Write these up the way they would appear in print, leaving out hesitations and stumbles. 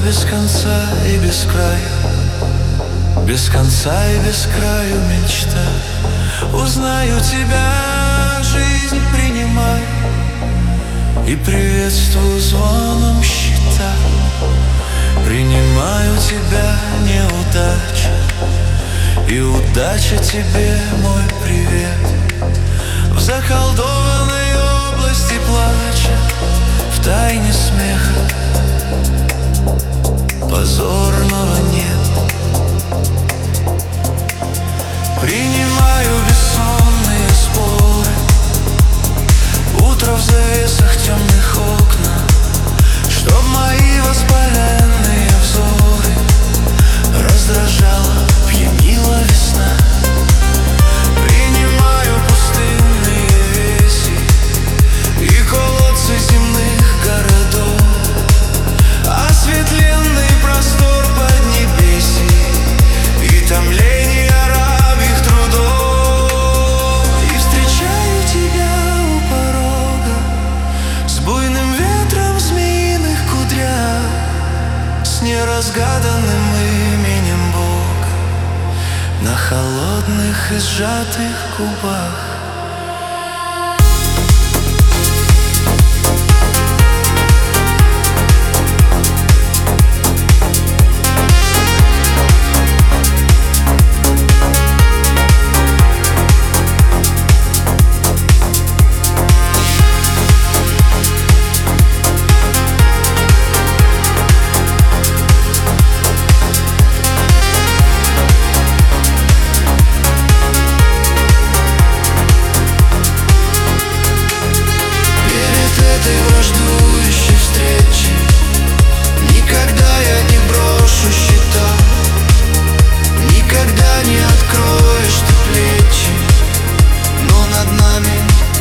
без конца и без краю, без конца и без краю мечта. Узнаю тебя, жизнь принимаю и приветствую звоном щита. Принимаю тебя, неудача, и удача тебе мой привет. В заколдованной области плача, в тайне смеха позорного нет. Принимаю бессонные споры, утро в завесах темных окна, чтоб мои воспаленные взоры раздражала, пьянила весна. Принимаю пустынные веси и колодцы земных городов, осветленный простор поднебесий и томление рабьих трудов. И встречаю тебя у порога с буйным ветром в змеиных кудрях, с неразгаданным именем Бога на холодных и сжатых губах. Враждующей встречи никогда я не брошу счета, никогда не откроешь ты плечи, но над нами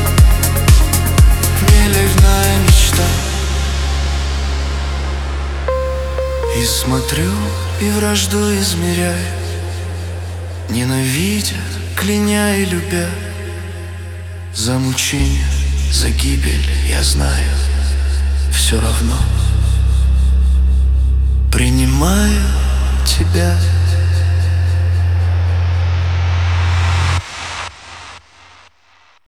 мелевная мечта. И смотрю, и вражду измеряю, ненавидя, кляня и любя. За мучение, за гибель я знаю, все равно принимаю тебя.